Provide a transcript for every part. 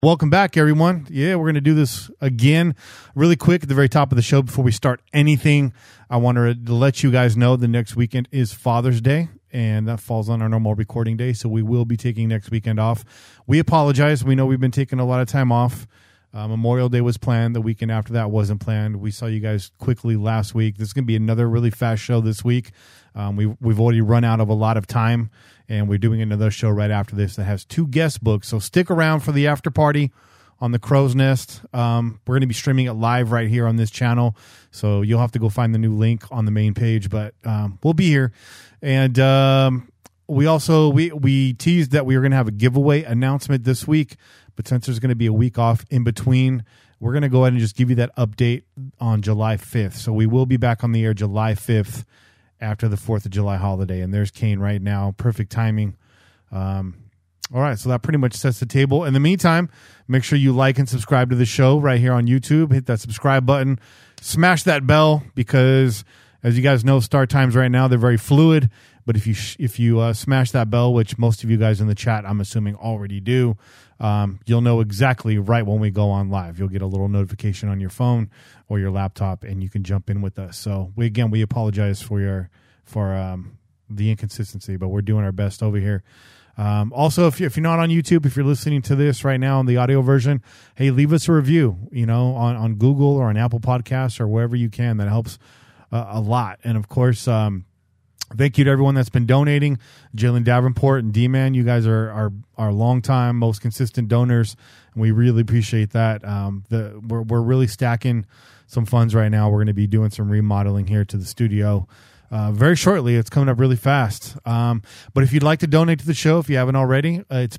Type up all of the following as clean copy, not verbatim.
Welcome back, everyone. Yeah, we're going to do this again really quick at the very top of the show before we start anything. I wanted to let you guys know the next weekend is Father's Day, and that falls on our normal recording day, so we will be taking next weekend off. We apologize. We know we've been taking a lot of time off. Memorial Day was planned. The weekend after that wasn't planned. We saw you guys quickly last week. This is going to be another really fast show this week. We've already run out of a lot of time, and we're doing another show right after this that has 2 guest books. So stick around for the after party on the Crow's Nest. We're going to be streaming it live right here on this channel, so you'll have to go find the new link on the main page, but we'll be here. And we also we teased that we were going to have a giveaway announcement this week, but since there's going to be a week off in between, we're going to go ahead and just give you that update on July 5th. So we will be back on the air July 5th after the 4th of July holiday. And there's Kane right now. Perfect timing. All right, so that pretty much sets the table. In the meantime, make sure you like and subscribe to the show right here on YouTube. Hit that subscribe button. Smash that bell because, as you guys know, start times right now, they're very fluid. But if you smash that bell, which most of you guys in the chat, I'm assuming, already do, you'll know exactly right when we go on live. You'll get a little notification on your phone or your laptop, and you can jump in with us. So we apologize for the inconsistency, but we're doing our best over here. Also, if you're not on YouTube, if you're listening to this right now on the audio version, hey, leave us a review, on Google or on Apple Podcasts or wherever you can. That helps a lot. And of course, thank you to everyone that's been donating. Jalen Davenport and D-Man, you guys are our longtime, most consistent donors, and we really appreciate that. We're really stacking some funds right now. We're going to be doing some remodeling here to the studio very shortly. It's coming up really fast. But if you'd like to donate to the show, if you haven't already, it's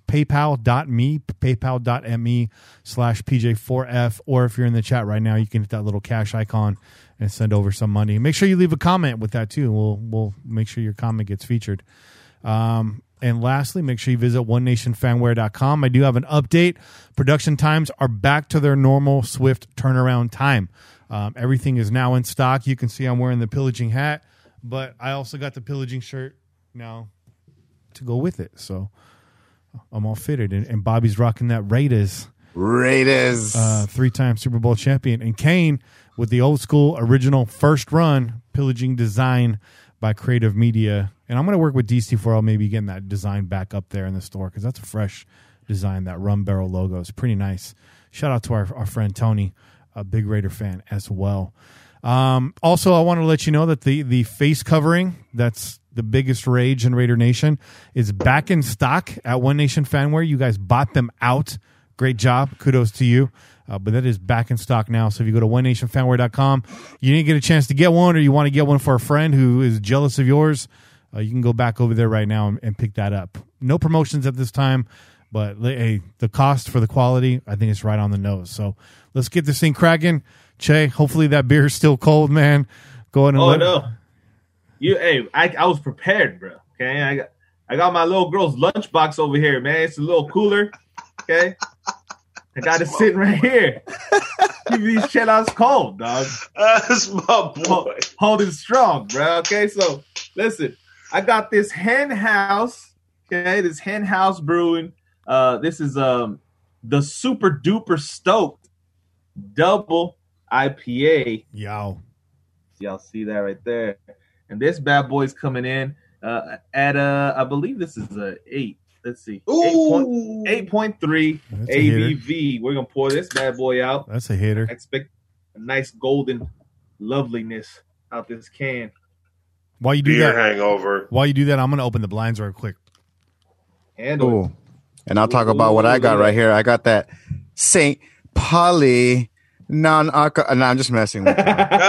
paypal.me/PJ4F, or if you're in the chat right now, you can hit that little cash icon and send over some money. Make sure you leave a comment with that too. We'll make sure your comment gets featured. And lastly, make sure you visit OneNationFanWare.com. I do have an update. Production times are back to their normal swift turnaround time. Everything is now in stock. You can see I'm wearing the pillaging hat, but I also got the pillaging shirt now to go with it. So I'm all fitted. And Bobby's rocking that Raiders. 3-time Super Bowl champion. And Kane with the old school original first run pillaging design by Creative Media. And I'm going to work with DC4L, maybe getting that design back up there in the store because that's a fresh design. That rum barrel logo is pretty nice. Shout out to our friend Tony, a big Raider fan as well. Also, I want to let you know that the face covering, that's the biggest rage in Raider Nation, is back in stock at One Nation Fanwear. You guys bought them out. Great job. Kudos to you. But that is back in stock now. So if you go to OneNationFanwear.com, you didn't get a chance to get one, or you want to get one for a friend who is jealous of yours, you can go back over there right now and pick that up. No promotions at this time, but hey, the cost for the quality, I think it's right on the nose. So let's get this thing cracking. Che, hopefully that beer is still cold, man. Go ahead and I was prepared, bro. Okay, I got my little girl's lunchbox over here, man. It's a little cooler. Okay, I got it sitting right here. Keep these shit outs cold, dog. That's my boy. Hold it strong, bro. Okay, so listen, I got this Hen House. Okay, this Hen House Brewing. This is the Super Duper Stoked Double IPA. Y'all see that right there. And this bad boy's coming in at I believe this is a 8. Let's see. 8.3 ABV. We're going to pour this bad boy out. That's a hitter. I expect a nice golden loveliness out this can. While you do Beer that, hangover. While you do that, I'm going to open the blinds real quick. And I'll talk about what I got right here. I got that St. Pauli non-alcohol. No, I'm just messing with you.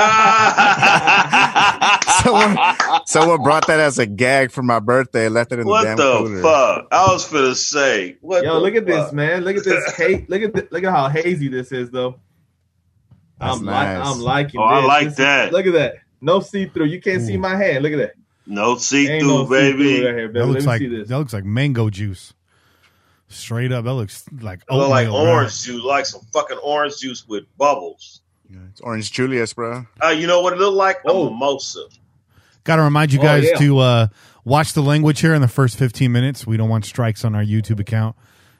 Someone brought that as a gag for my birthday. Left it in the damn cooler. What the fuck? I was finna say. Look at this, man. Look at this. Look at how hazy this is, though. That's nice. I'm liking this. I like that. Look at that. No see-through. You can't see my hand. Look at that. No see-through, baby. See-through right here, baby. That looks like mango juice. Straight up, that looks like oatmeal, like orange juice, like some fucking orange juice with bubbles. Yeah, it's Orange Julius, bro. You know what it looked like? A mimosa. Got to remind you guys to watch the language here in the first 15 minutes. We don't want strikes on our YouTube account.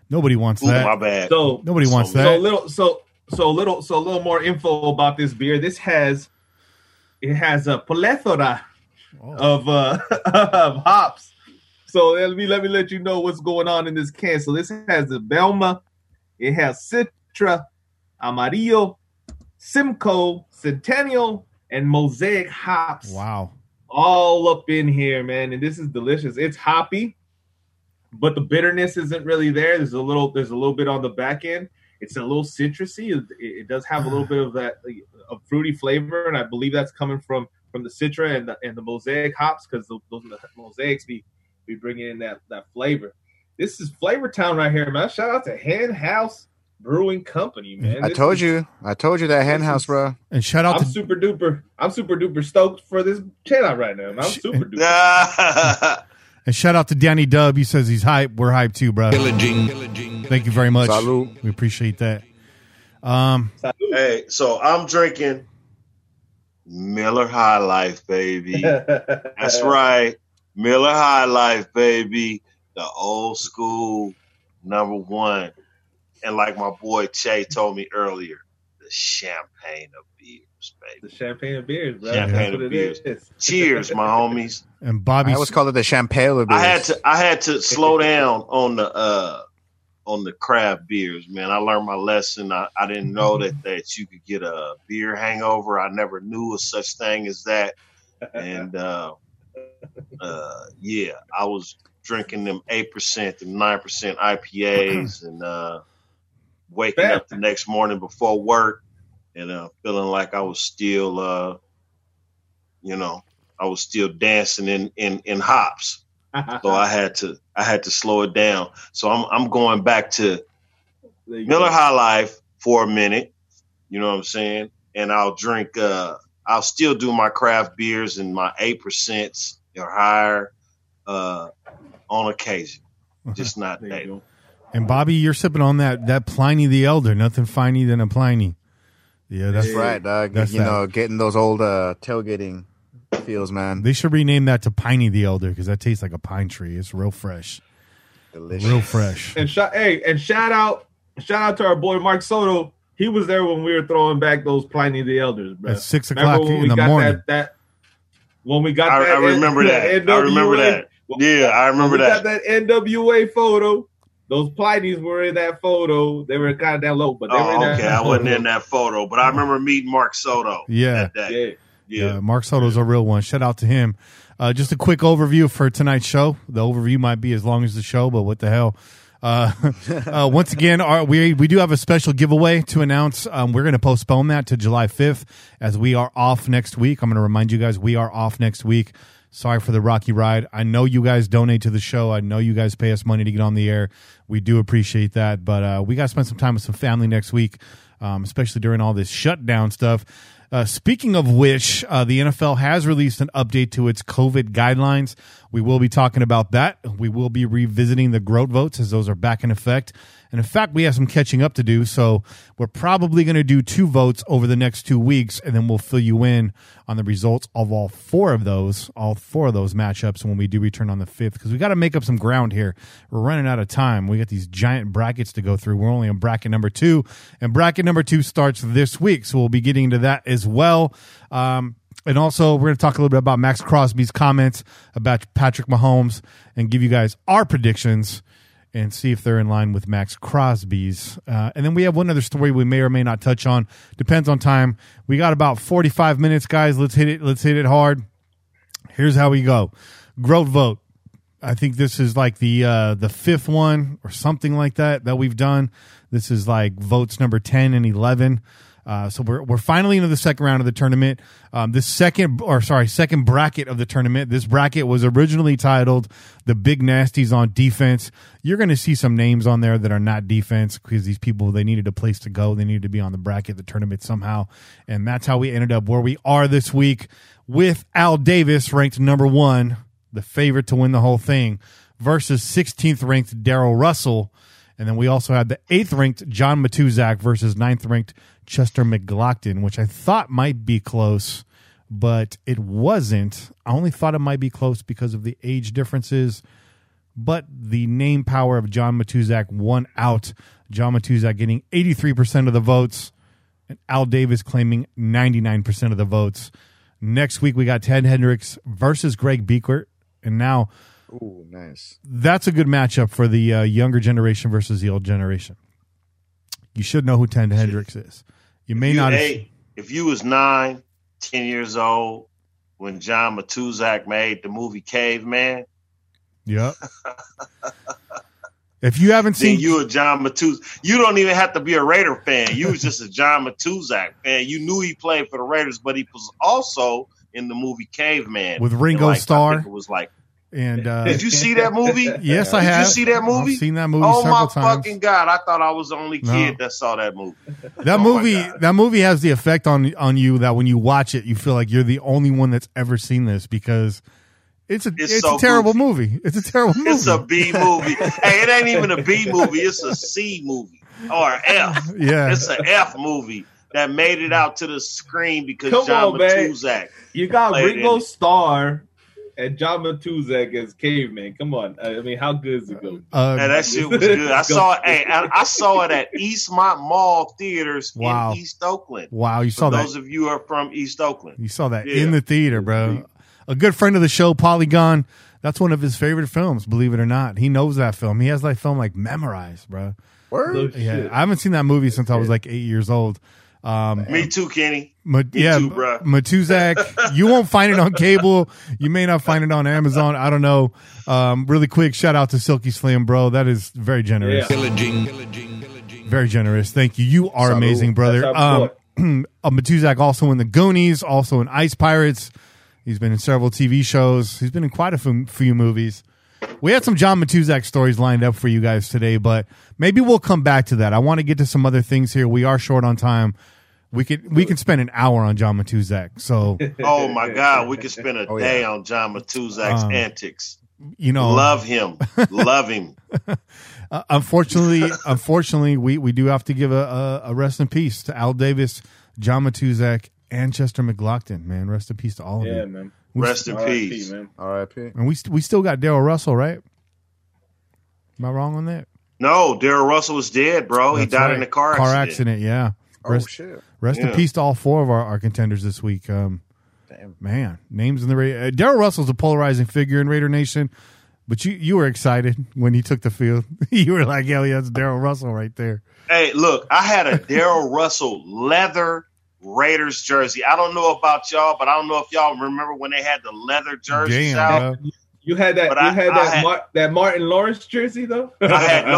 Nobody wants Ooh, that. my bad. So Nobody wants So that. a little more info about this beer. It has a plethora of of hops. So let me let you know what's going on in this can. So this has the Belma, it has Citra, Amarillo, Simcoe, Centennial, and Mosaic hops. Wow. All up in here, man. And this is delicious. It's hoppy, but the bitterness isn't really there. There's a little bit on the back end. It's a little citrusy. It does have a little bit of that a fruity flavor, and I believe that's coming from the Citra and the Mosaic hops, because those are the Mosaics be bringing in that flavor. This is Flavor Town right here, man. Shout out to Hen House Brewing Company, man. I told you that hen house, bro. And shout out I'm to super duper stoked for this channel right now, man. I'm super duper. and shout out to Danny Dub. He says he's hype. We're hyped too, bro. Thank you very much. Salud. We appreciate that. Hey, so I'm drinking Miller High Life, baby. That's right. Miller High Life, baby. The old school #1. And like my boy Che told me earlier, the champagne of beers, baby. The champagne of beers, bro. Champagne That's of what beers. it is. Cheers, my homies. And Bobby, I always call it the champagne of beers. I had to slow down on the craft beers, man. I learned my lesson. I didn't know that you could get a beer hangover. I never knew of such thing as that. And yeah, I was drinking them 8% and 9% IPAs and waking up the next morning before work and feeling like I was still I was still dancing in hops. So I had to slow it down. So I'm going back to Miller High Life for a minute. You know what I'm saying? And I'll drink. I'll still do my craft beers and my 8% or higher on occasion, just not daily. And Bobby, you're sipping on that Pliny the Elder. Nothing finer than a Pliny. Yeah, that's right, dog. That's getting those old tailgating feels, man. They should rename that to Piney the Elder because that tastes like a pine tree. It's real fresh. Delicious. Real fresh. And shout out to our boy Mark Soto. He was there when we were throwing back those Pliny the Elders, bro. At 6 o'clock in the morning. When we got I remember that. I remember that. Yeah, I remember that. We got that NWA photo. Those Plinies were in that photo. They were kind of down low, but they were in that okay. I wasn't in that photo, but I remember meeting Mark Soto. Yeah. That day. Yeah. Mark Soto's a real one. Shout out to him. Just a quick overview for tonight's show. The overview might be as long as the show, but what the hell? Once again, we do have a special giveaway to announce. We're going to postpone that to July 5th as we are off next week. I'm going to remind you guys we are off next week. Sorry for the rocky ride. I know you guys donate to the show. I know you guys pay us money to get on the air. We do appreciate that. But we got to spend some time with some family next week, especially during all this shutdown stuff. Speaking of which, the NFL has released an update to its COVID guidelines. We will be talking about that. We will be revisiting the GROAT votes as those are back in effect. And in fact, we have some catching up to do. So we're probably going to do 2 votes over the next 2 weeks, and then we'll fill you in on the results of all four of those matchups when we do return on the 5th, because we got to make up some ground here. We're running out of time. We got these giant brackets to go through. We're only in bracket number 2, and bracket number 2 starts this week. So we'll be getting into that as well. And also, we're going to talk a little bit about Max Crosby's comments about Patrick Mahomes and give you guys our predictions and see if they're in line with Max Crosby's. And then we have one other story we may or may not touch on. Depends on time. We got about 45 minutes, guys. Let's hit it. Let's hit it hard. Here's how we go. GROAT vote. I think this is like the 5th one or something like that we've done. This is like votes number 10 and 11. So we're finally into the second round of the tournament. This second bracket of the tournament. This bracket was originally titled "The Big Nasties on Defense." You're going to see some names on there that are not defense because these people, they needed a place to go. They needed to be on the bracket, the tournament somehow, and that's how we ended up where we are this week with Al Davis ranked number 1, the favorite to win the whole thing, versus 16th ranked Darrell Russell. And then we also had the 8th ranked John Matuzak versus 9th ranked Chester McGlockton, which I thought might be close, but it wasn't. I only thought it might be close because of the age differences. but the name power of John Matuzak won out. John Matuzak getting 83% of the votes, and Al Davis claiming 99% of the votes. Next week, we got Ted Hendricks versus Greg Biekert, and now Ooh, nice. that's a good matchup for the younger generation versus the old generation. You should know who Ted Hendricks is. You may not. If you was 9, 10 years old when John Matuzak made the movie Caveman, Yep. If you haven't then seen, you a John Matuzak. You don't even have to be a Raider fan. You was just a John Matuzak fan. You knew he played for the Raiders, but he was also in the movie Caveman with Ringo Starr. I think it was like. And did you see that movie? Yes, I have. Did you see that movie? I've seen that movie oh several my times. fucking God! I thought I was the only kid that saw that movie. That movie has the effect on you that when you watch it, you feel like you're the only one that's ever seen this because it's so a terrible goofy. movie. It's a terrible movie. It's a B movie. Hey, it ain't even a B movie. It's a C movie or F. Yeah, it's an F movie that made it out to the screen because Come John on, man. Matuzak. You got played Ringo in it. Starr and John Matuzak as Caveman. Come on. I mean, how good is it going? And that shit was good. I saw it. Hey, I saw it at Eastmont Mall Theaters Wow. in East Oakland. Wow, you saw For that. those of you who are from East Oakland. You saw that Yeah. in the theater, bro. A good friend of the show, Polygon. That's one of his favorite films, believe it or not. He knows that film. He has that film like memorized, bro. Word? No Yeah, shit. I haven't seen that movie since I was like 8 years old. Me too, Kenny. Yeah, too, bruh. Matuzak. You won't find it on cable. You may not find it on Amazon. I don't know. Really quick, shout out to Silky Slim, bro. That is very generous. Very generous. Thank you. You are Salud. amazing, brother. That's our Matuzak also in the Goonies, also in Ice Pirates. He's been in several TV shows. He's been in quite a few movies. We had some John Matuzak stories lined up for you guys today, but maybe we'll come back to that. I want to get to some other things here. We are short on time. We can spend an hour on John Matuzak. So Oh my God, we could spend a Oh, day yeah. on John Matuzak's antics. you know, Love him. Love him. unfortunately, we do have to give a rest in peace to Al Davis, John Matuzak, and Chester McLaughlin. Man, rest in peace to all of Yeah, you. man. Rest in R.I.P., peace. man. R.I.P. And we still got Daryl Russell, right? Am I wrong on that? No, Darryl Russell was dead, bro. He That's died right. in a car accident. Yeah. Oh, shit. Rest in Yeah. peace to all four of our contenders this week. Damn. Man, names in the Raider. Daryl Russell's a polarizing figure in Raider Nation, but you were excited when he took the field. You were like, hell yeah, that's Daryl Russell right there. Hey, look, I had a Darryl Russell leather Raiders jersey. I don't know about y'all, but I don't know if y'all remember when they had the leather jerseys Damn, out. bro. You had that. But You I had that Martin Lawrence jersey though. I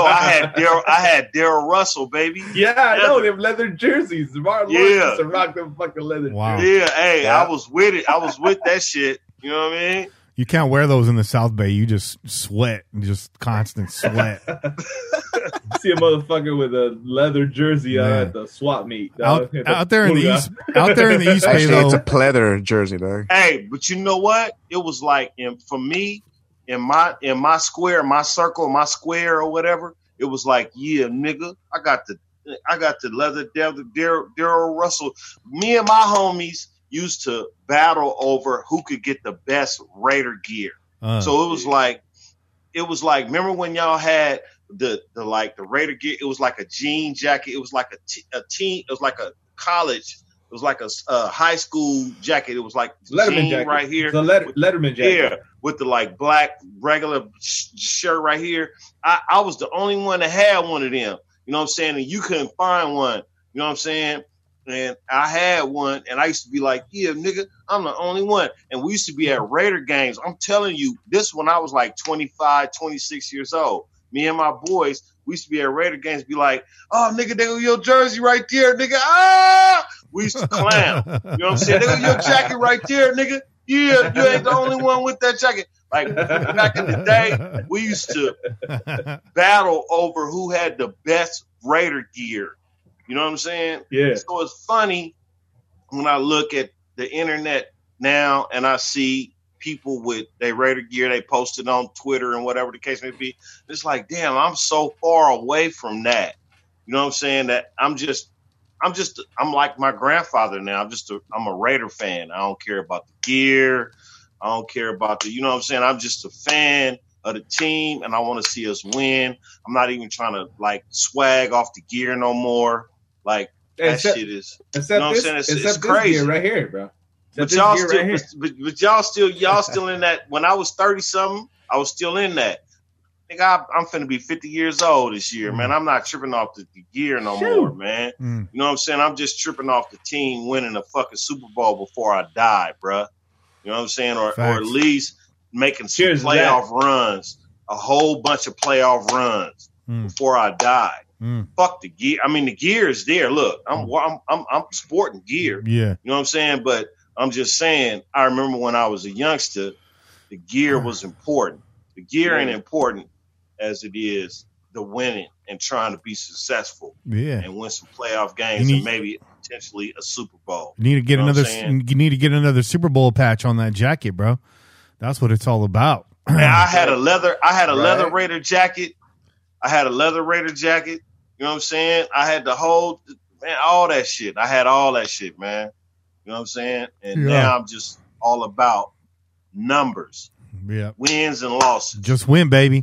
had Darryl Russell, baby. Yeah, I know Leather. them leather jerseys. Martin Yeah. Lawrence used to rock them fucking leather. Wow. jerseys. Yeah, hey, Yeah. I was with it. I was with that shit. You know what I mean? You can't wear those in the South Bay. You just sweat, just constant sweat. See a motherfucker with a leather jersey Man. at the swap meet. out, dog. out there in the Booyah. East, out there in the East Bay, Actually, it's though. a pleather jersey, dog. Hey, but you know what? It was like for me in my square, my circle, my square or whatever. It was like, yeah, nigga, I got the leather Darryl Russell. Me and my homies used to battle over who could get the best Raider gear. So it was like, remember when y'all had the Raider gear? It was like a jean jacket. It was like a teen. It was like a college. It was like a high school jacket. It was like Letterman jean jacket. right here. The Letterman jacket. Yeah, with the like black regular shirt right here. I was the only one that had one of them. You know what I'm saying? And you couldn't find one. You know what I'm saying? And I had one, and I used to be like, yeah, nigga, I'm the only one. And we used to be at Raider games. I'm telling you, this when I was like 25, 26 years old. Me and my boys, we used to be at Raider games, be like, oh, nigga, there go your jersey right there, nigga. Ah! We used to clown. You know what I'm saying? There go your jacket right there, nigga. Yeah, you ain't the only one with that jacket. Like, back in the day, we used to battle over who had the best Raider gear. You know what I'm saying? Yeah. So it's funny when I look at the internet now and I see people with their Raider gear, they posted on Twitter and whatever the case may be. It's like, damn, I'm so far away from that. You know what I'm saying? That I'm like my grandfather now. I'm a Raider fan. I don't care about the gear. I don't care about you know what I'm saying? I'm just a fan of the team, and I want to see us win. I'm not even trying to like swag off the gear no more. Like that shit is. You know what I'm saying? It's crazy right here, bro. But y'all still, but y'all still in that. When I was 30 something, I was still in that. Nigga, I'm finna be 50 years old this year, man. I'm not tripping off the gear no more, man. You know what I'm saying? I'm just tripping off the team winning a fucking Super Bowl before I die, bruh. You know what I'm saying? Or at least making some playoff runs, a whole bunch of playoff runs before I die. Fuck the gear. I mean, the gear is there. Look, I'm sporting gear. Yeah. You know what I'm saying? But I'm just saying, I remember when I was a youngster, the gear was important. The gear ain't important as it is the winning and trying to be successful and win some playoff games and maybe potentially a Super Bowl. You need to get another Super Bowl patch on that jacket, bro. That's what it's all about. Man, I had a leather Raider jacket. I had a leather Raider jacket. You know what I'm saying? I had the whole all that shit. I had all that shit, man. You know what I'm saying? And now I'm just all about numbers. Yeah. Wins and losses. Just win, baby.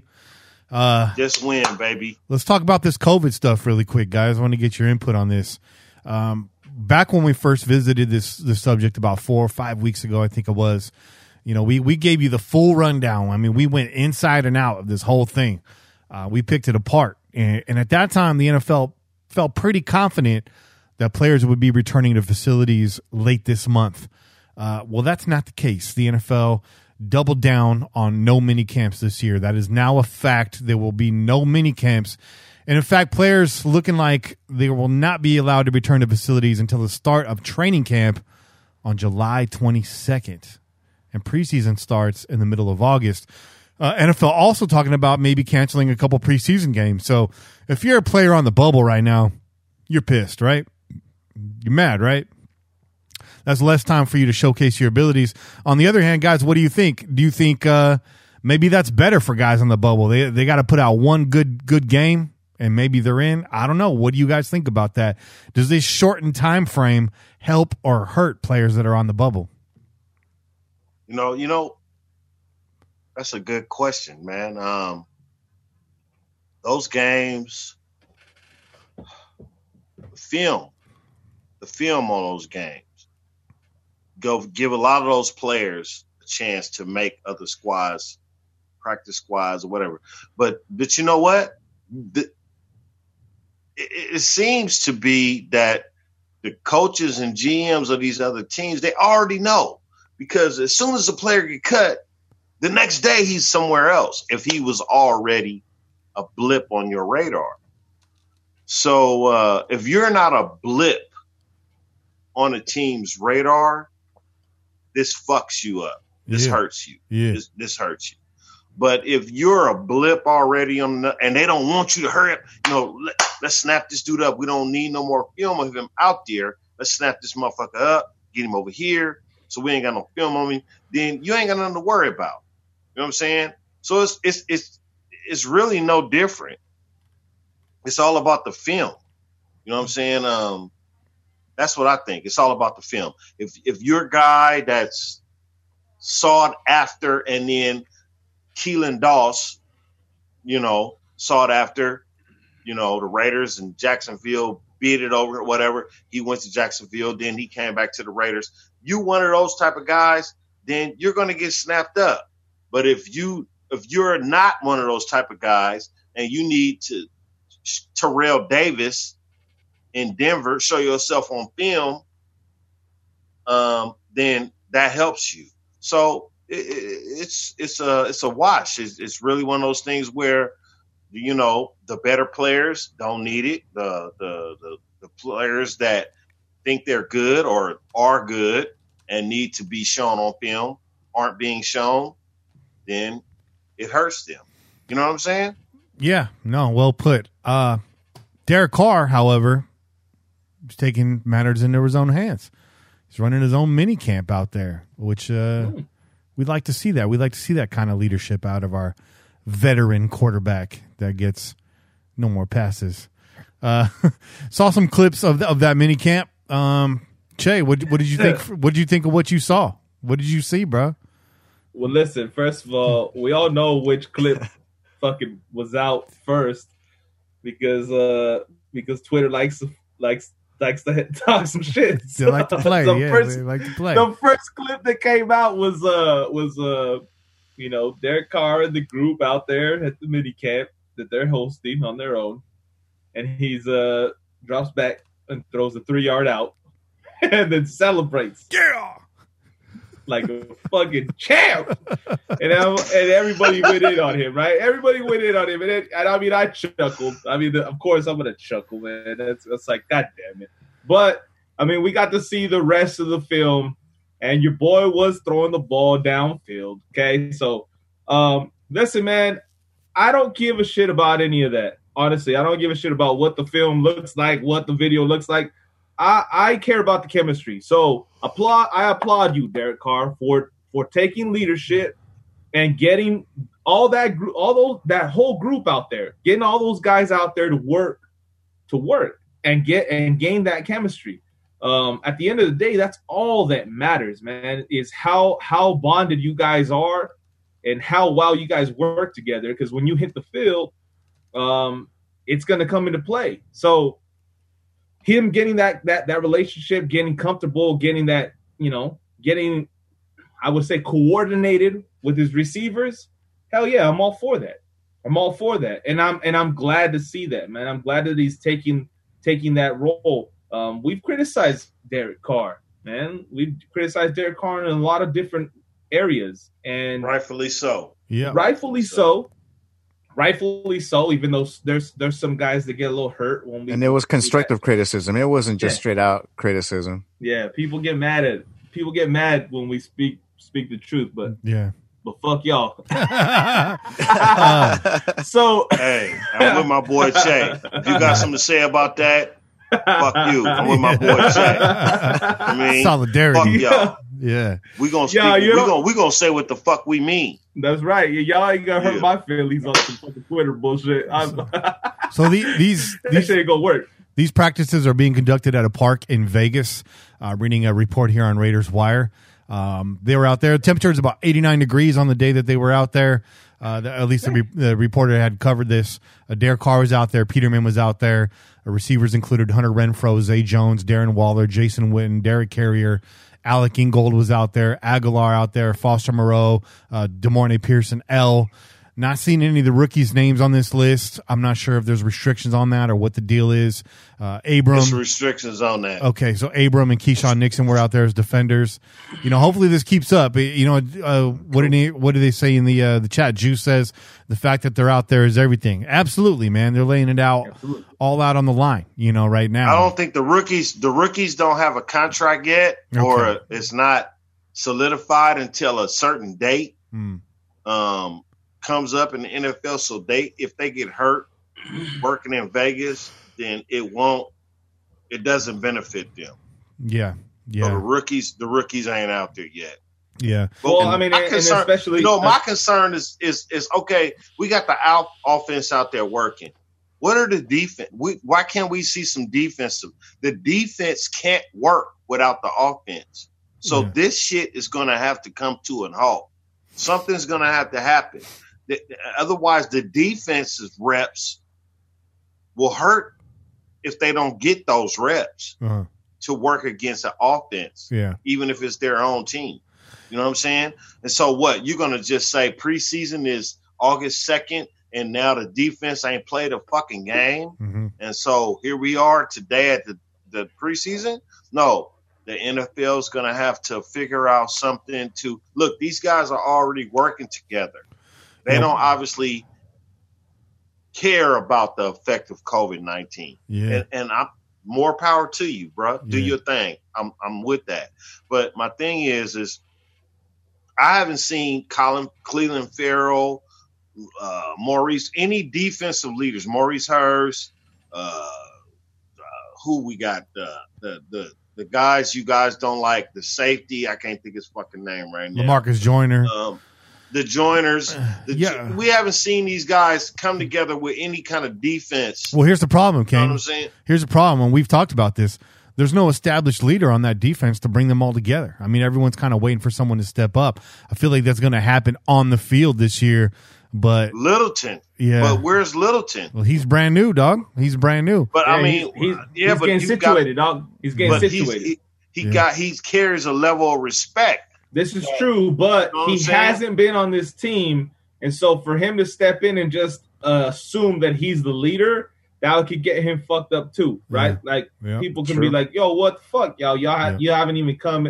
Just win, baby. Let's talk about this COVID stuff really quick, guys. I want to get your input on this. Back when we first visited this subject about 4 or 5 weeks ago, I think it was, you know, we gave you the full rundown. I mean, we went inside and out of this whole thing. We picked it apart. And at that time, the NFL felt pretty confident that players would be returning to facilities late this month. Well, that's not the case. The NFL doubled down on no mini camps this year. That is now a fact. There will be no mini camps. And in fact, players looking like they will not be allowed to return to facilities until the start of training camp on July 22nd. And preseason starts in the middle of August. NFL also talking about maybe canceling a couple preseason games. So if you're a player on the bubble right now, you're pissed, right? You're mad, right? That's less time for you to showcase your abilities. On the other hand, guys, what do you think? Do you think maybe that's better for guys on the bubble? They got to put out one good game and maybe they're in? I don't know. What do you guys think about that? Does this shortened time frame help or hurt players that are on the bubble? You know, that's a good question, man. Those games, the film on those games, give a lot of those players a chance to make other squads, practice squads or whatever. But you know what? It seems to be that the coaches and GMs of these other teams, they already know, because as soon as a player get cut, the next day he's somewhere else if he was already a blip on your radar. So if you're not a blip on a team's radar, this fucks you up. This hurts you. Yeah. This hurts you. But if you're a blip already and they don't want you to hurry up, let's snap this dude up. We don't need no more film of him out there. Let's snap this motherfucker up, get him over here, so we ain't got no film on him. Then you ain't got nothing to worry about. You know what I'm saying? So it's really no different. It's all about the film. You know what I'm saying? That's what I think. It's all about the film. If you're a guy that's sought after, and then Keelan Doss, sought after, the Raiders and Jacksonville beat it over, whatever. He went to Jacksonville, then he came back to the Raiders. You one of those type of guys, then you're going to get snapped up. But if you're not one of those type of guys and you need to Terrell Davis in Denver, show yourself on film, then that helps you. So it's a wash. It's really one of those things where, the better players don't need it. The players that think they're good or are good and need to be shown on film aren't being shown, then it hurts them. You know what I'm saying? Yeah, no, well put. Derek Carr, however, is taking matters into his own hands. He's running his own mini camp out there, which we'd like to see that. We'd like to see that kind of leadership out of our veteran quarterback that gets no more passes. Saw some clips of that mini camp. Che, what did you think? What did you think of what you saw? What did you see, bro? Well, listen. First of all, we all know which clip fucking was out first because Twitter likes to talk some shit. They like to play. The Yeah, first, they like to play. The first clip that came out was Derek Carr and the group out there at the mini camp that they're hosting on their own, and he's drops back and throws a 3-yard out, and then celebrates. Yeah. Like a fucking champ, and everybody went in on him, right? Everybody went in on him, and I mean, I chuckled. I mean, of course, I'm gonna chuckle, man. It's like, God damn it! But I mean, we got to see the rest of the film, and your boy was throwing the ball downfield. Okay, so listen, man, I don't give a shit about any of that. Honestly, I don't give a shit about what the film looks like, what the video looks like. I care about the chemistry. So I applaud you, Derek Carr, for taking leadership and getting that whole group out there, getting all those guys out there to work and gain that chemistry. At the end of the day, that's all that matters, man, is how bonded you guys are and how well you guys work together. Because when you hit the field, it's going to come into play. So him getting that relationship, getting comfortable, getting that, I would say, coordinated with his receivers. Hell yeah, I'm all for that. And I'm glad to see that, man. I'm glad that he's taking that role. We've criticized Derek Carr, man. We've criticized Derek Carr in a lot of different areas, and rightfully so. Yeah, rightfully so. Even though there's some guys that get a little hurt when we. And it was constructive criticism. It wasn't just straight out criticism. Yeah, people get mad when we speak the truth, but fuck y'all. So hey, I'm with my boy Che. If you got something to say about that, fuck you. I'm with my boy Che. I mean, solidarity. Fuck y'all. Yeah, we gonna say what the fuck we mean. That's right. Y'all ain't gonna hurt my feelings on some fucking Twitter bullshit. So these shit ain't gonna work. These practices are being conducted at a park in Vegas. Reading a report here on Raiders Wire. They were out there. Temperature is about 89 degrees on the day that they were out there. At least the reporter had covered this. Derek Carr was out there. Peterman was out there. Receivers included Hunter Renfrow, Zay Jones, Darren Waller, Jason Witten, Derek Carrier. Alec Ingold was out there. Aguilar out there. Foster Moreau, DeMornay Pearson, L. Not seeing any of the rookies' names on this list. I'm not sure if there's restrictions on that or what the deal is. Abram. There's restrictions on that. Okay, so Abram and Keyshawn Nixon were out there as defenders. Hopefully this keeps up. What do they say in the chat? Juice says the fact that they're out there is everything. Absolutely, man. They're laying it out all out on the line, right now. I don't think the rookies don't have a contract yet, or it's not solidified until a certain date. Comes up in the NFL, so if they get hurt working in Vegas, then it doesn't benefit them. Yeah. So the rookies ain't out there yet. Yeah. Well, I mean, and especially my concern is okay. We got the offense out there working. What are the defense? Why can't we see some defensive? The defense can't work without the offense. So this shit is going to have to come to an halt. Something's going to have to happen. Otherwise, the defense's reps will hurt if they don't get those reps to work against the offense, even if it's their own team. You know what I'm saying? And so what? You're going to just say preseason is August 2nd, and now the defense ain't played a fucking game? Mm-hmm. And so here we are today at the preseason? No. The NFL is going to have to figure out something to – look, these guys are already working together. They don't obviously care about the effect of COVID-19. Yeah. And I'm more power to you, bro. Do your thing. I'm with that. But my thing is I haven't seen Cleveland Farrell, Maurice, any defensive leaders, Maurice Hurst, who we got, the guys you guys don't like, the safety, I can't think his fucking name right now. LaMarcus Joyner. The Joiners. We haven't seen these guys come together with any kind of defense. Well, here's the problem, Kane. You know what I'm saying? Here's the problem, and we've talked about this. there's no established leader on that defense to bring them all together. I mean, everyone's kind of waiting for someone to step up. I feel like that's going to happen on the field this year. But Littleton, yeah. But where's Littleton? Well, he's brand new, dog. He's brand new. But I mean, he's but getting situated, dog. He's getting situated. He carries a level of respect. This is true, but he hasn't been on this team, and so for him to step in and just assume that he's the leader, that could get him fucked up too, right? People can be like, "Yo, what the fuck, y'all? You haven't even come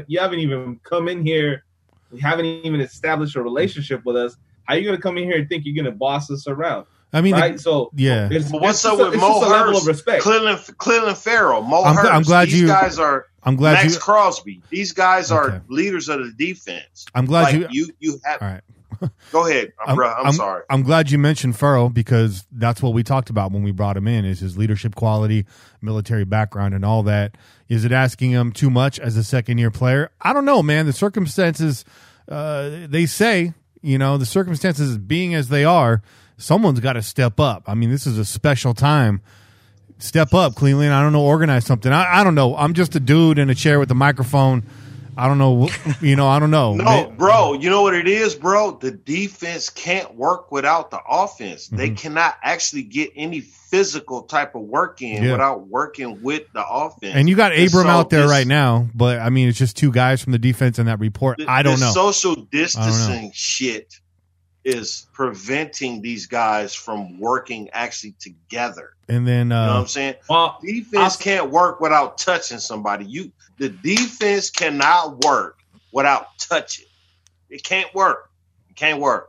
in here. You haven't even established a relationship with us. How are you gonna come in here and think you're gonna boss us around?" I mean, right? What's up with Mo Hurst, Clelin Ferrell, Mo Hurst? These guys are Max Crosby. These guys are leaders of the defense. I'm glad you have. All right. Go ahead, I'm sorry. I'm glad you mentioned Ferrell because that's what we talked about when we brought him in: is his leadership quality, military background, and all that. Is it asking him too much as a second-year player? I don't know, man. The circumstances, they say, the circumstances being as they are, someone's got to step up. I mean, this is a special time. Step up, Cleveland. I don't know, organize something. I don't know. I'm just a dude in a chair with a microphone. I don't know. I don't know. No, bro. You know what it is, bro? The defense can't work without the offense. Mm-hmm. They cannot actually get any physical type of work in without working with the offense. And you got Abram out there right now, but I mean, it's just two guys from the defense in that report. I don't know. Social distancing shit is preventing these guys from working actually together. And then, you know what I'm saying? Well, defense can't work without touching somebody. The defense cannot work without touching. It can't work. It can't work.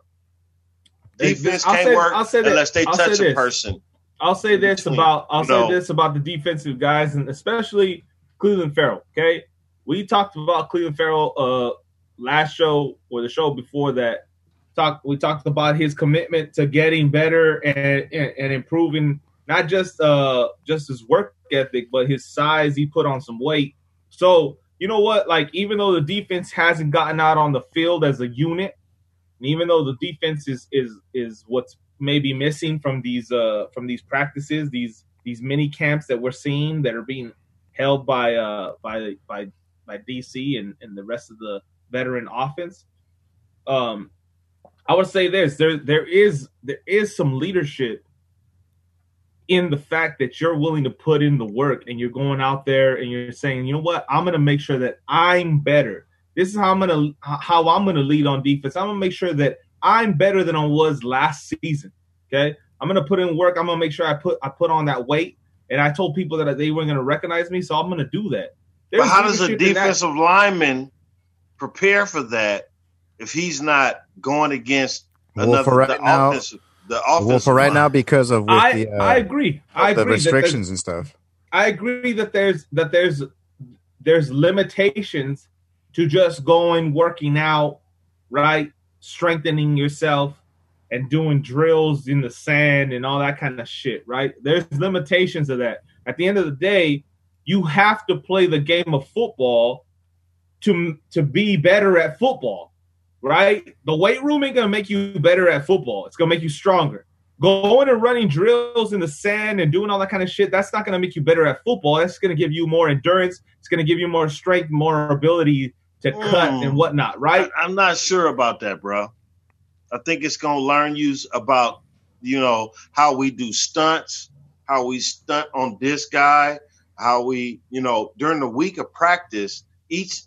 Defense can't work unless they touch a person. I'll say this about the defensive guys, and especially Clelin Ferrell. Okay, we talked about Clelin Ferrell last show or the show before that. We talked about his commitment to getting better and improving not just his work ethic, but his size. He put on some weight. So you know what? Like, even though the defense hasn't gotten out on the field as a unit, and even though the defense is what's maybe missing from these practices, these mini camps that we're seeing that are being held by DC and the rest of the veteran offense. I would say this: there is some leadership in the fact that you're willing to put in the work and you're going out there and you're saying, you know what, I'm going to make sure that I'm better. This is how I'm going to lead on defense. I'm going to make sure that I'm better than I was last season. Okay, I'm going to put in work. I'm going to make sure I put on that weight. And I told people that they weren't going to recognize me, so I'm going to do that. But how does a defensive lineman prepare for that if he's not going against offensive? For right now, because of I agree. The restrictions and stuff. I agree that there's limitations to just going working out, right? Strengthening yourself and doing drills in the sand and all that kind of shit, right? There's limitations of that. At the end of the day, you have to play the game of football to be better at football. Right? The weight room ain't going to make you better at football. It's going to make you stronger. Going and running drills in the sand and doing all that kind of shit, that's not going to make you better at football. That's going to give you more endurance. It's going to give you more strength, more ability to cut and whatnot, right? I'm not sure about that, bro. I think it's going to learn you about, how we do stunts, how we stunt on this guy, how we, during the week of practice, each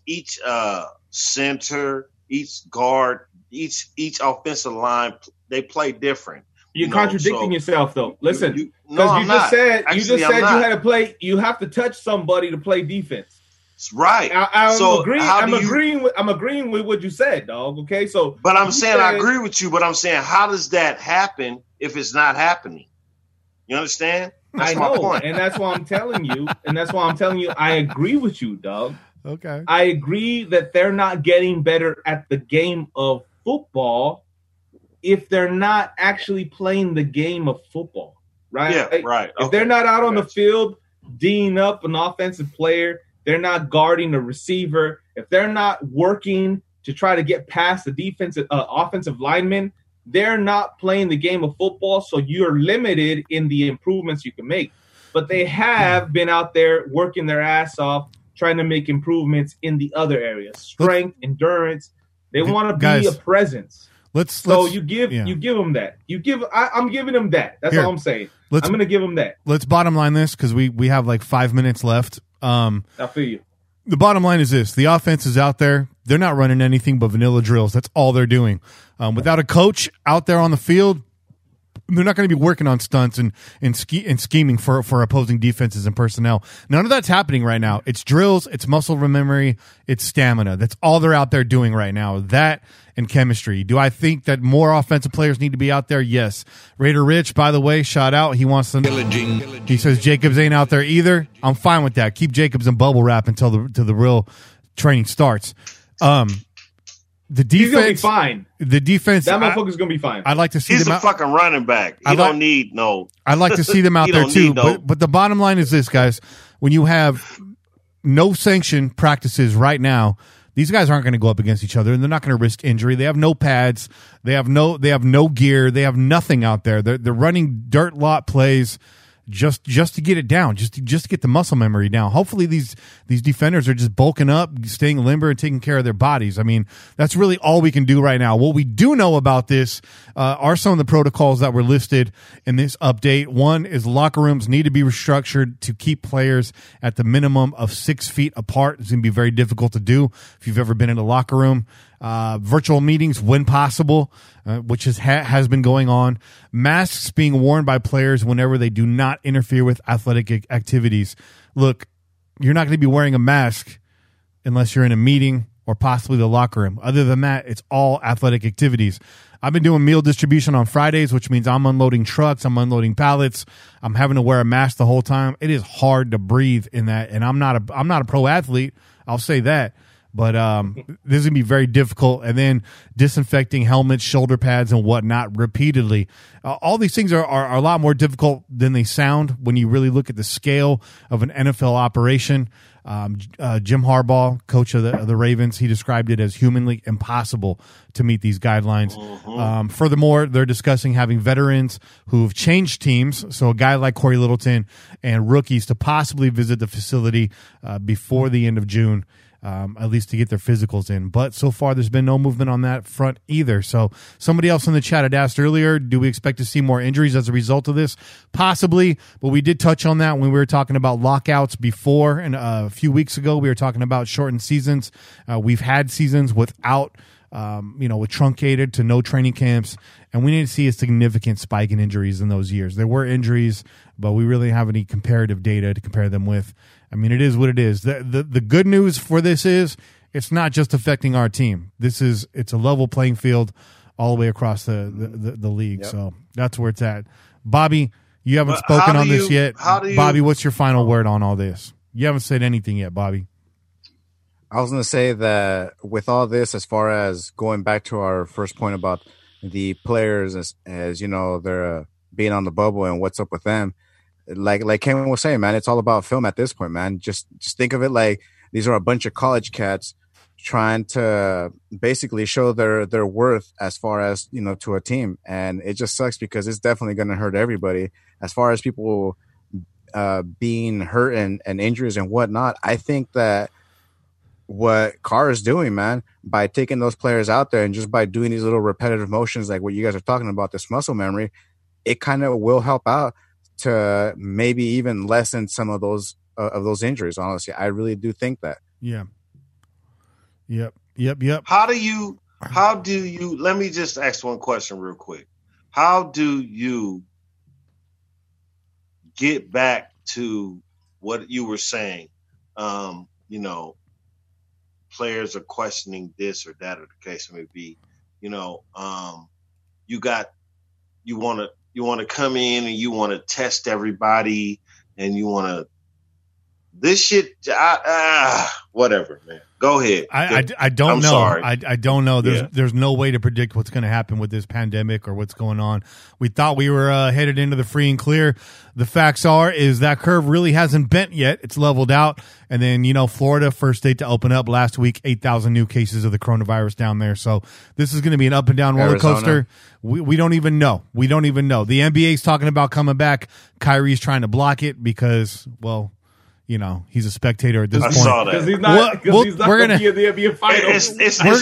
center, each guard, each offensive line, they play different. You're contradicting yourself, though. Listen, because you just said you had to play. You have to touch somebody to play defense. Right. I'm agreeing with what you said, dog. Okay, so. But I'm saying I agree with you. But I'm saying, how does that happen if it's not happening? You understand? That's my point. And that's why I'm telling you. I agree with you, dog. Okay. I agree that they're not getting better at the game of football if they're not actually playing the game of football, right? Yeah, right. If they're not out on the field D'ing up an offensive player, they're not guarding a receiver, if they're not working to try to get past the defensive offensive lineman, they're not playing the game of football, so you're limited in the improvements you can make. but they have been out there working their ass off, trying to make improvements in the other areas, strength, endurance. They want to be a presence. You give them that. I'm giving them that. That's all I'm saying. I'm going to give them that. Let's bottom line this because we have like 5 minutes left. I feel you. The bottom line is this: the offense is out there. They're not running anything but vanilla drills. That's all they're doing. Without a coach out there on the field, they're not going to be working on stunts and scheming for opposing defenses and personnel. None of that's happening right now. It's drills, it's muscle memory, it's stamina. That's all they're out there doing right now. That and chemistry. Do I think that more offensive players need to be out there? Yes. Raider Rich, by the way, shout out. He wants to. He says Jacobs ain't out there either. I'm fine with that. Keep Jacobs in bubble wrap until the real training starts. The defense, he's gonna be fine. The defense, that motherfucker's gonna be fine. I'd like to see he's them. He's a fucking running back. He don't need no. I'd like to see them out there too. But the bottom line is this, guys: when you have no sanction practices right now, these guys aren't going to go up against each other, and they're not going to risk injury. They have no pads. They have no gear. They have nothing out there. They're running dirt lot plays. Just to get it down, just to get the muscle memory down. Hopefully these defenders are just bulking up, staying limber, and taking care of their bodies. I mean, that's really all we can do right now. What we do know about this are some of the protocols that were listed in this update. One is locker rooms need to be restructured to keep players at the minimum of 6 feet apart. It's going to be very difficult to do if you've ever been in a locker room. Virtual meetings when possible, which has been going on. Masks being worn by players whenever they do not interfere with athletic activities. Look, you're not going to be wearing a mask unless you're in a meeting or possibly the locker room. Other than that, it's all athletic activities. I've been doing meal distribution on Fridays, which means I'm unloading trucks, I'm unloading pallets. I'm having to wear a mask the whole time. It is hard to breathe in that, and I'm not a pro athlete. I'll say that. But this is going to be very difficult. And then disinfecting helmets, shoulder pads, and whatnot repeatedly. All these things are a lot more difficult than they sound when you really look at the scale of an NFL operation. Jim Harbaugh, coach of the Ravens, he described it as humanly impossible to meet these guidelines. Mm-hmm. Furthermore, they're discussing having veterans who've changed teams, so a guy like Corey Littleton and rookies to possibly visit the facility before the end of June. At least to get their physicals in. But so far, there's been no movement on that front either. So somebody else in the chat had asked earlier, do we expect to see more injuries as a result of this? Possibly, but we did touch on that when we were talking about lockouts before. And a few weeks ago, we were talking about shortened seasons. We've had seasons without, with truncated to no training camps. And we need to see a significant spike in injuries in those years. There were injuries, but we really don't have any comparative data to compare them with. I mean, it is what it is. The good news for this is it's not just affecting our team. It's a level playing field all the way across the league. Yep. So that's where it's at. Bobby, you haven't spoken on this yet. Bobby, what's your final word on all this? You haven't said anything yet, Bobby. I was going to say that with all this, as far as going back to our first point about the players, as you know, they're being on the bubble and what's up with them. Like Ken was saying, man, it's all about film at this point, man. Just think of it like these are a bunch of college cats trying to basically show their worth as far as, to a team. And it just sucks because it's definitely going to hurt everybody. As far as people being hurt and injuries and whatnot, I think that what Carr is doing, man, by taking those players out there and just by doing these little repetitive motions like what you guys are talking about, this muscle memory, it kind of will help out to maybe even lessen some of those injuries. Honestly, I really do think that. Yeah. Yep. How do you? Let me just ask one question real quick. How do you get back to what you were saying? Players are questioning this or that, or the case may be. You want to come in and you want to test everybody and you want to this shit, whatever, man. Go ahead. I don't know. Sorry. I don't know. There's no way to predict what's going to happen with this pandemic or what's going on. We thought we were headed into the free and clear. The facts is that curve really hasn't bent yet. It's leveled out. And then, Florida, first state to open up last week, 8,000 new cases of the coronavirus down there. So this is going to be an up and down roller coaster. We don't even know. The NBA's talking about coming back. Kyrie's trying to block it because, well, he's a spectator at this point. I saw that. Because he's not going to be in the NBA finals. It's a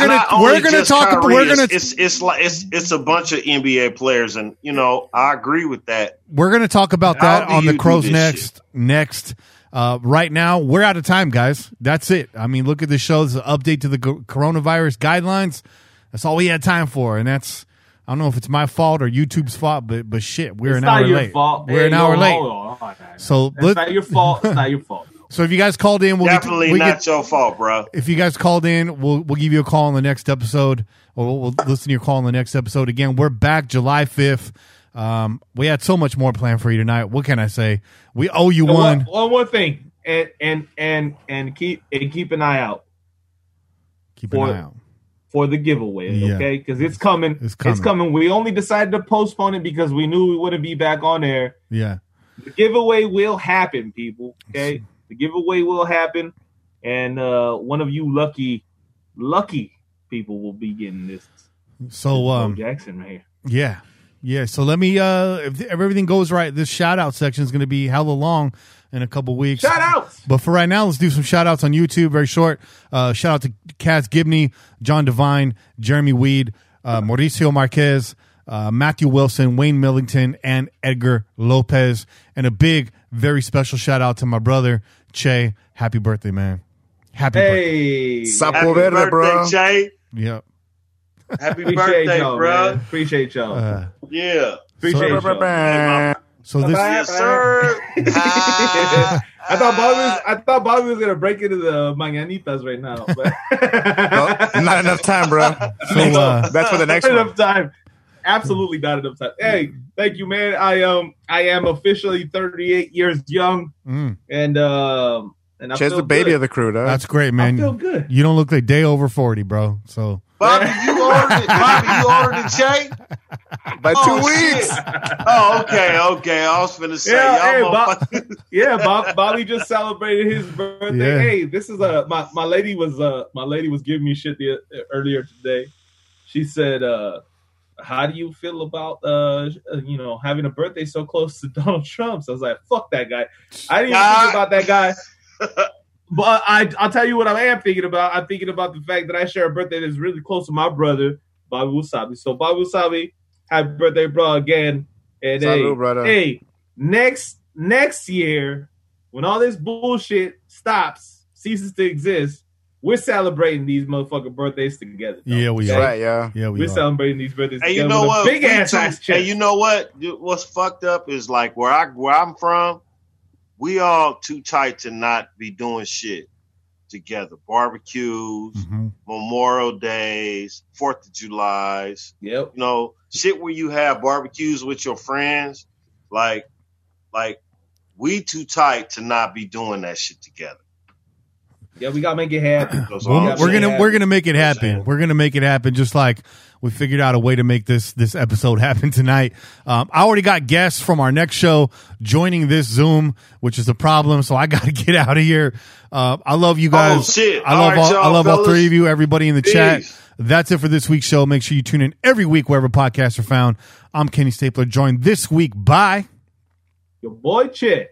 bunch of NBA players, and I agree with that. We're going to talk about that on the Crows next. Right now, we're out of time, guys. That's it. I mean, look at the show. It's an update to the coronavirus guidelines. That's all we had time for, and that's. I don't know if it's my fault or YouTube's fault, but shit, we're an hour late. We're an hour late. So it's not your fault. It's not your fault. So if you guys called in, definitely not your fault, bro. If you guys called in, we'll give you a call on the next episode, or we'll listen to your call on the next episode. Again, we're back July 5th. We had so much more planned for you tonight. What can I say? We owe you one. One more thing, and keep an eye out. Keep an eye out. For the giveaway, okay? Because it's coming. It's coming. We only decided to postpone it because we knew we wouldn't be back on air. Yeah. The giveaway will happen, people, okay? The giveaway will happen, and one of you lucky people will be getting this. So, Jackson right here. Yeah. Yeah, so let me, if everything goes right, this shout-out section is going to be hella long in a couple weeks. Shout-outs! But for right now, let's do some shout-outs on YouTube, very short. Shout-out to Kaz Gibney, John Devine, Jeremy Weed, Mauricio Marquez, Matthew Wilson, Wayne Millington, and Edgar Lopez. And a big, very special shout-out to my brother, Che. Happy birthday, man. Happy birthday. Happy birthday, bro. Che. Yep. Happy birthday, bro. Man. Appreciate y'all. Yeah. Appreciate y'all. So this, yes, sir. I thought Bobby was gonna break into the mañanitas right now, but not enough time, bro. So that's for the next one. Enough time. Absolutely not enough time. Hey, thank you, man. I am officially 38 years young, and I Che's the baby of the crew, though. That's great, man. I feel good. You don't look like day over 40, bro. So Bobby, you ordered it, Che? By 2 weeks. Oh, okay. I was finna say, Bobby just celebrated his birthday. Yeah. Hey, this is my lady was giving me shit earlier today. She said, how do you feel about having a birthday so close to Donald Trump? So I was like, fuck that guy. I didn't even think about that guy. But I'll tell you what I am thinking about. I'm thinking about the fact that I share a birthday that's really close to my brother, Bobby Wasabi. So Bobby Wasabi, happy birthday, bro, again. And Salud, brother. Hey, next year, when all this bullshit ceases to exist, we're celebrating these motherfucking birthdays together. Yeah, we are. Right, yeah. We're celebrating these birthdays together. You know with what? A big ass chest. And you know what? What's fucked up is like where I'm from, we all too tight to not be doing shit together. Barbecues, Memorial Days, 4th of July's. Yep. Shit where you have barbecues with your friends. Like we too tight to not be doing that shit together. Yeah, we gotta make it happen. We're gonna make it happen. We're gonna make it happen. Just like we figured out a way to make this episode happen tonight. I already got guests from our next show joining this Zoom, which is a problem. So I got to get out of here. I love you guys. Oh, shit. I love all three of you. Everybody in the chat. That's it for this week's show. Make sure you tune in every week wherever podcasts are found. I'm Kenny Stapler, joined this week by your boy Che.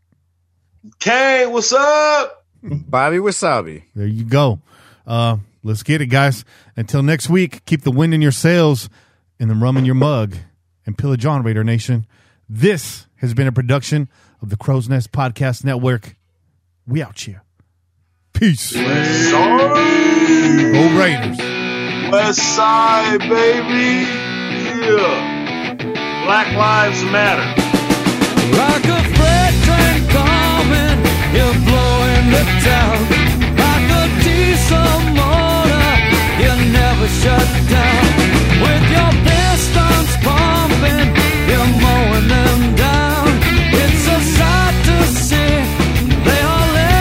Kane, what's up? Bobby Wasabi. There you go. Let's get it, guys. Until next week, keep the wind in your sails and the rum in your mug. And pillage on, Raider Nation. This has been a production of the Crow's Nest Podcast Network. We out here. Peace. West Side. Go Raiders. West Side, baby. Yeah. Black Lives Matter. Like a freight train coming, you're blowing the town. Like a diesel motor, you never shut down. With your pistons pumping, you're mowing them down. It's a sight to see, they all live.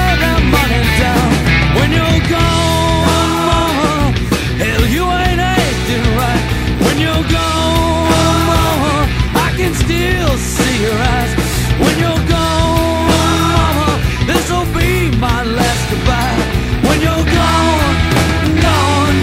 goodbye. When you're gone, gone,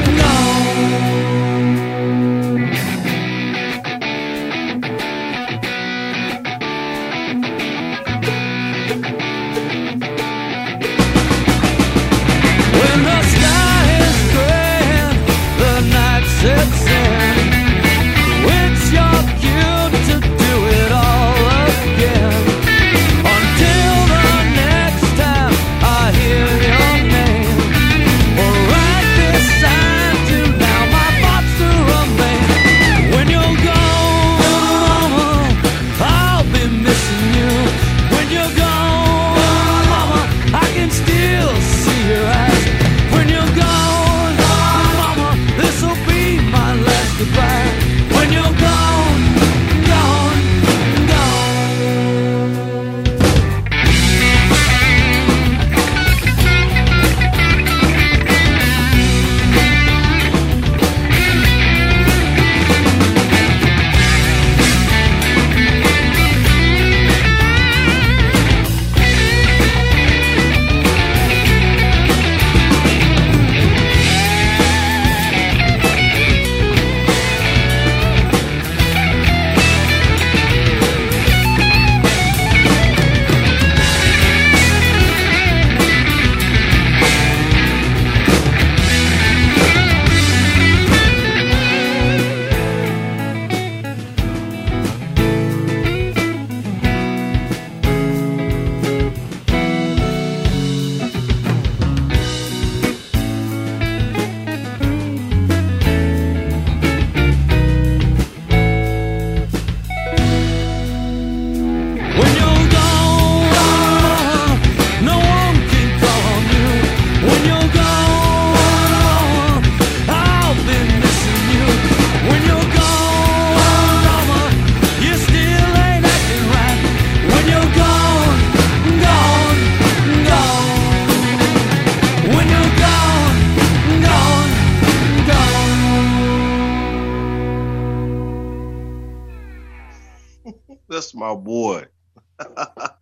when the sky is gray and the night sets in, it's your cue to do it all again. Until the next time I hear your name, or right beside you now, my thoughts to remain. When you're gone, mama, I'll be missing you. When you're gone, mama, I can still see your eyes. When you're gone, mama, this'll be my last goodbye. When you're gone, gone, when you're gone, no one can call on you. When you're gone, I'll be missing you. When you're gone, mama, you still ain't acting right. When you're gone, gone, gone. When you're gone, gone, gone. That's my boy.